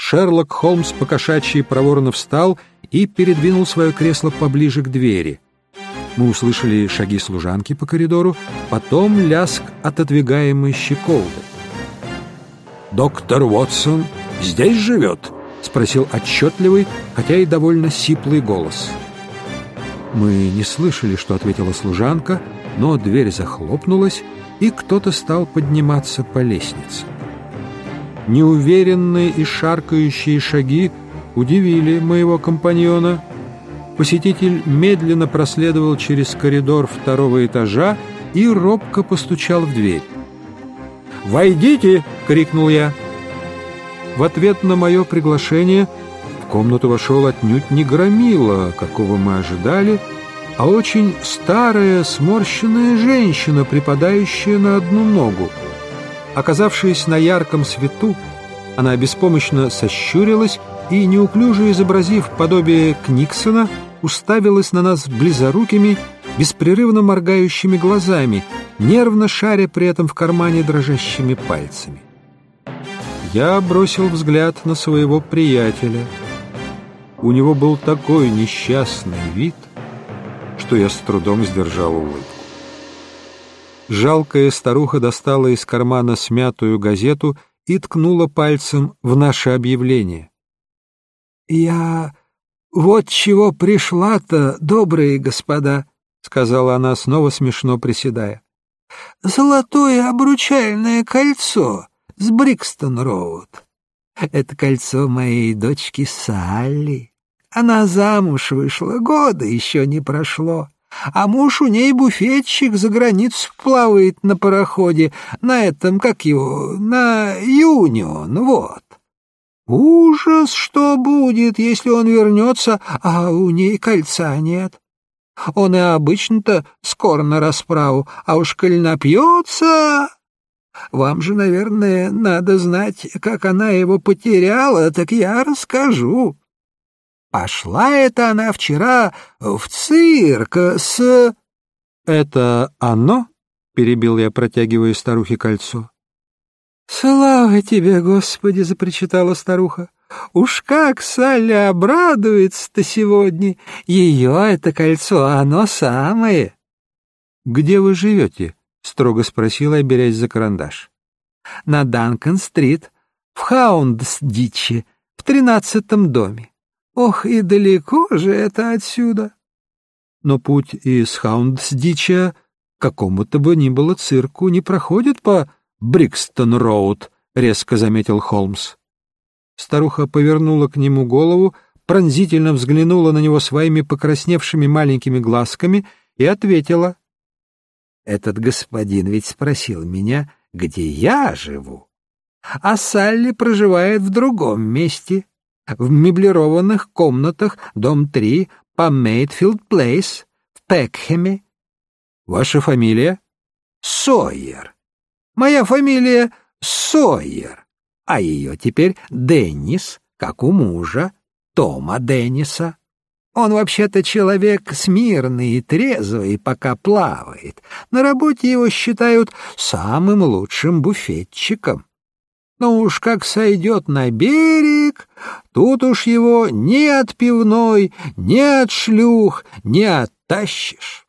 Шерлок Холмс покошачьи проворно встал и передвинул свое кресло поближе к двери. Мы услышали шаги служанки по коридору, потом лязг отодвигаемой щеколды. «Доктор Уотсон здесь живет?» — спросил отчетливый, хотя и довольно сиплый голос. Мы не слышали, что ответила служанка, но дверь захлопнулась, и кто-то стал подниматься по лестнице. Неуверенные и шаркающие шаги удивили моего компаньона. Посетитель медленно проследовал через коридор второго этажа и робко постучал в дверь. «Войдите!» — крикнул я. В ответ на мое приглашение в комнату вошел отнюдь не громила, какого мы ожидали, а очень старая сморщенная женщина, припадающая на одну ногу. Оказавшись на ярком свету, она беспомощно сощурилась и, неуклюже изобразив подобие Книксона, уставилась на нас близорукими, беспрерывно моргающими глазами, нервно шаря при этом в кармане дрожащими пальцами. Я бросил взгляд на своего приятеля. У него был такой несчастный вид, что я с трудом сдержал улыбку. Жалкая старуха достала из кармана смятую газету и ткнула пальцем в наше объявление. «Я вот чего пришла-то, добрые господа», — сказала она, снова смешно приседая. «Золотое обручальное кольцо с Брикстон-Роуд. Это кольцо моей дочки Салли. Она замуж вышла, года еще не прошло, а муж у ней буфетчик, за границу плавает на пароходе, на этом, как его, на Юнион, вот. Ужас, что будет, если он вернется, а у ней кольца нет. Он и обычно-то скоро на расправу, а уж коль напьется... Вам же, наверное, надо знать, как она его потеряла, так я расскажу. Пошла это она вчера в цирк с...» «Это оно?» — перебил я, протягивая старухе кольцо. «Слава тебе, Господи!» — запричитала старуха. «Уж как Салли обрадуется-то сегодня! Ее это кольцо, оно самое!» «Где вы живете?» — строго спросила, берясь за карандаш. «На Данкан-стрит, в Хаундсдиче, в 13-м доме. Ох, и далеко же это отсюда!» «Но путь из Хаундсдича к какому-то бы ни было цирку не проходит по Брикстон-Роуд», — резко заметил Холмс. Старуха повернула к нему голову, пронзительно взглянула на него своими покрасневшими маленькими глазками и ответила: «Этот господин ведь спросил меня, где я живу, а Салли проживает в другом месте, в меблированных комнатах, дом 3, по Мейтфилд-Плейс, в Пекхэме». «Ваша фамилия?» «Сойер. Моя фамилия Сойер, а ее теперь Деннис, как у мужа, Тома Денниса. Он вообще-то человек смирный и трезвый, пока плавает. На работе его считают самым лучшим буфетчиком. Но уж как сойдет на берег, тут уж его ни от пивной, ни от шлюх не оттащишь».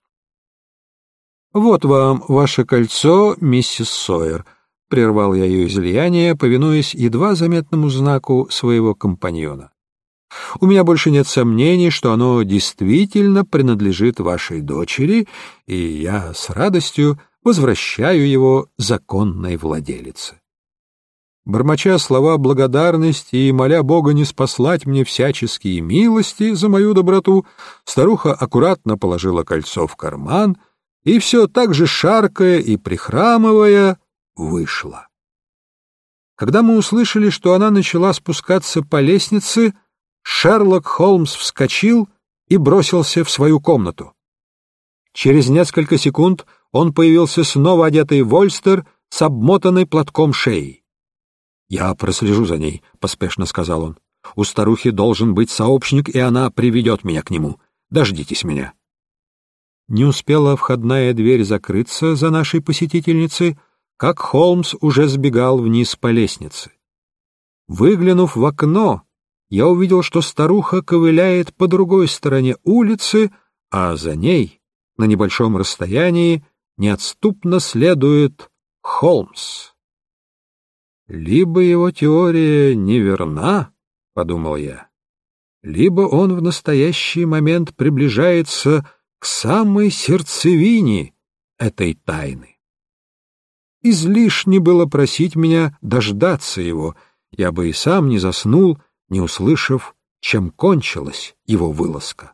«Вот вам ваше кольцо, миссис Сойер», — прервал я ее излияние, повинуясь едва заметному знаку своего компаньона. «У меня больше нет сомнений, что оно действительно принадлежит вашей дочери, и я с радостью возвращаю его законной владелице». Бормоча слова благодарности и моля Бога не спаслать мне всяческие милости за мою доброту, старуха аккуратно положила кольцо в карман и все так же шаркая и прихрамывая вышла. Когда мы услышали, что она начала спускаться по лестнице, Шерлок Холмс вскочил и бросился в свою комнату. Через несколько секунд он появился снова одетый в ольстер с обмотанной платком шеей. «Я прослежу за ней», — поспешно сказал он. «У старухи должен быть сообщник, и она приведет меня к нему. Дождитесь меня». Не успела входная дверь закрыться за нашей посетительницей, как Холмс уже сбегал вниз по лестнице. Выглянув в окно, я увидел, что старуха ковыляет по другой стороне улицы, а за ней, на небольшом расстоянии, неотступно следует Холмс. «Либо его теория неверна, — подумал я, — либо он в настоящий момент приближается к самой сердцевине этой тайны. Излишне было просить меня дождаться его, я бы и сам не заснул, не услышав, чем кончилась его вылазка.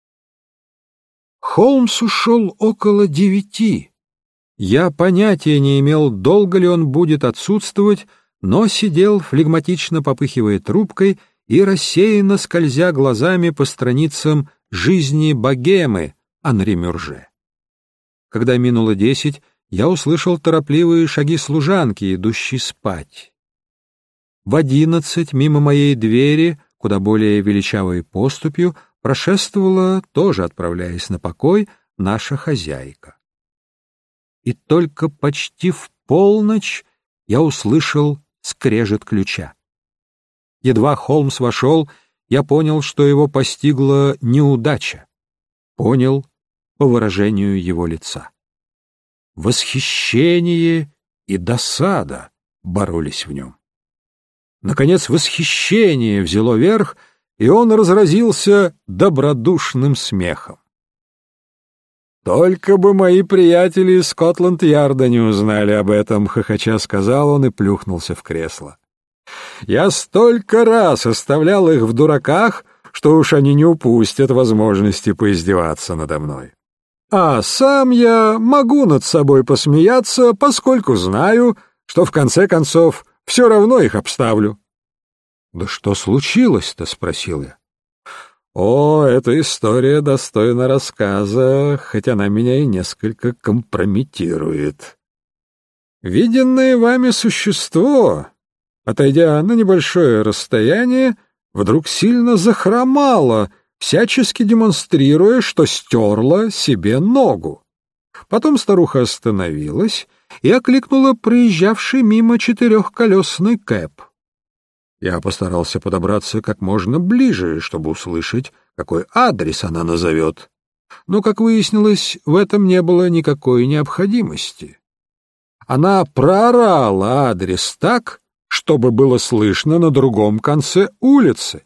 Холмс ушел около 9. Я понятия не имел, долго ли он будет отсутствовать, но сидел, флегматично попыхивая трубкой и рассеянно скользя глазами по страницам «Жизни богемы» Анри Мюрже. Когда минуло 10, я услышал торопливые шаги служанки, идущей спать. В 11 мимо моей двери, куда более величавой поступью, прошествовала, тоже отправляясь на покой, наша хозяйка. И только почти в полночь я услышал скрежет ключа. Едва Холмс вошел, я понял, что его постигла неудача. Понял по выражению его лица. Восхищение и досада боролись в нем. Наконец восхищение взяло верх, и он разразился добродушным смехом. «Только бы мои приятели из Скотланд-Ярда не узнали об этом», — хохоча сказал он и плюхнулся в кресло. «Я столько раз оставлял их в дураках, что уж они не упустят возможности поиздеваться надо мной. А сам я могу над собой посмеяться, поскольку знаю, что в конце концов все равно их обставлю». «Да что случилось-то?» — спросил я. «О, эта история достойна рассказа, хоть она меня и несколько компрометирует. Виденное вами существо, отойдя на небольшое расстояние, вдруг сильно захромало, всячески демонстрируя, что стерла себе ногу. Потом старуха остановилась и окликнула проезжавший мимо 4-колесный кэб. Я постарался подобраться как можно ближе, чтобы услышать, какой адрес она назовет. Но, как выяснилось, в этом не было никакой необходимости. Она проорала адрес так, чтобы было слышно на другом конце улицы.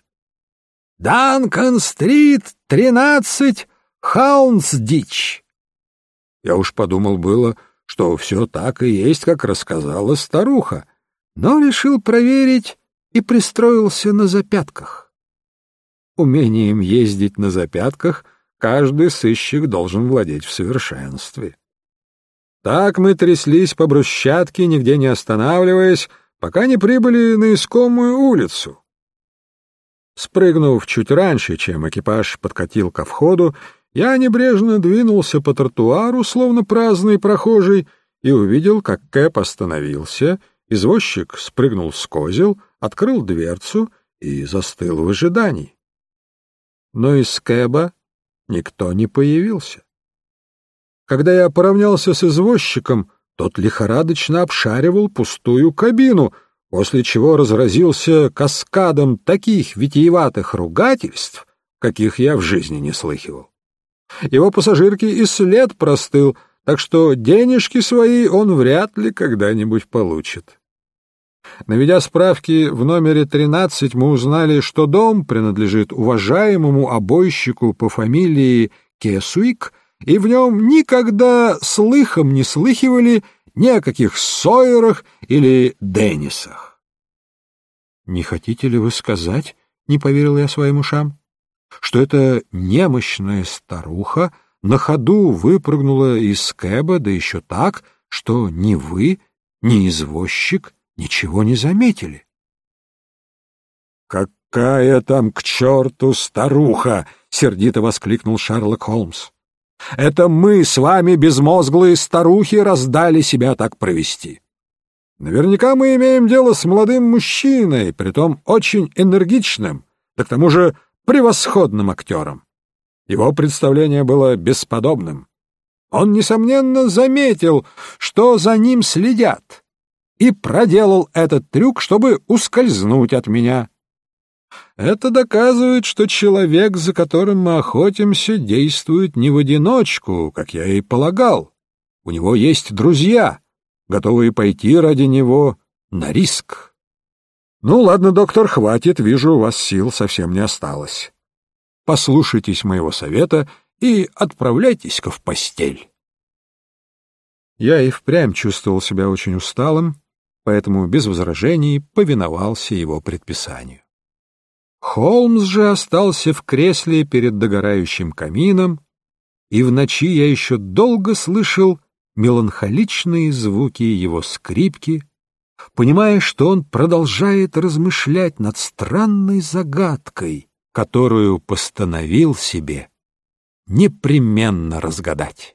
«Данкан-стрит, 13, Хаунсдич». Я уж подумал было, что все так и есть, как рассказала старуха, но решил проверить и пристроился на запятках. Умением ездить на запятках каждый сыщик должен владеть в совершенстве. Так мы тряслись по брусчатке, нигде не останавливаясь, пока не прибыли на искомую улицу. Спрыгнув чуть раньше, чем экипаж подкатил ко входу, я небрежно двинулся по тротуару, словно праздный прохожий, и увидел, как кэб остановился. Извозчик спрыгнул с козел, открыл дверцу и застыл в ожидании. Но из кэба никто не появился. Когда я поравнялся с извозчиком, тот лихорадочно обшаривал пустую кабину, после чего разразился каскадом таких витиеватых ругательств, каких я в жизни не слыхивал. Его пассажирке и след простыл, так что денежки свои он вряд ли когда-нибудь получит. Наведя справки в номере 13, мы узнали, что дом принадлежит уважаемому обойщику по фамилии Кесуик, и в нем никогда слыхом не слыхивали ни о каких Сойерах или Деннисах. «Не хотите ли вы сказать, — не поверил я своим ушам, — что эта немощная старуха на ходу выпрыгнула из кэба, да еще так, что ни вы, ни извозчик ничего не заметили?» «Какая там к черту старуха!» — сердито воскликнул Шерлок Холмс. «Это мы с вами, безмозглые старухи, раздали себя так провести. Наверняка мы имеем дело с молодым мужчиной, притом очень энергичным, да к тому же превосходным актером. Его представление было бесподобным. Он, несомненно, заметил, что за ним следят, и проделал этот трюк, чтобы ускользнуть от меня. Это доказывает, что человек, за которым мы охотимся, действует не в одиночку, как я и полагал. У него есть друзья, готовые пойти ради него на риск. Ну, ладно, доктор, хватит, вижу, у вас сил совсем не осталось. Послушайтесь моего совета и отправляйтесь-ка в постель. Я и впрямь чувствовал себя очень усталым, поэтому без возражений повиновался его предписанию. Холмс же остался в кресле перед догорающим камином, и в ночи я еще долго слышал меланхоличные звуки его скрипки, понимая, что он продолжает размышлять над странной загадкой, которую постановил себе непременно разгадать.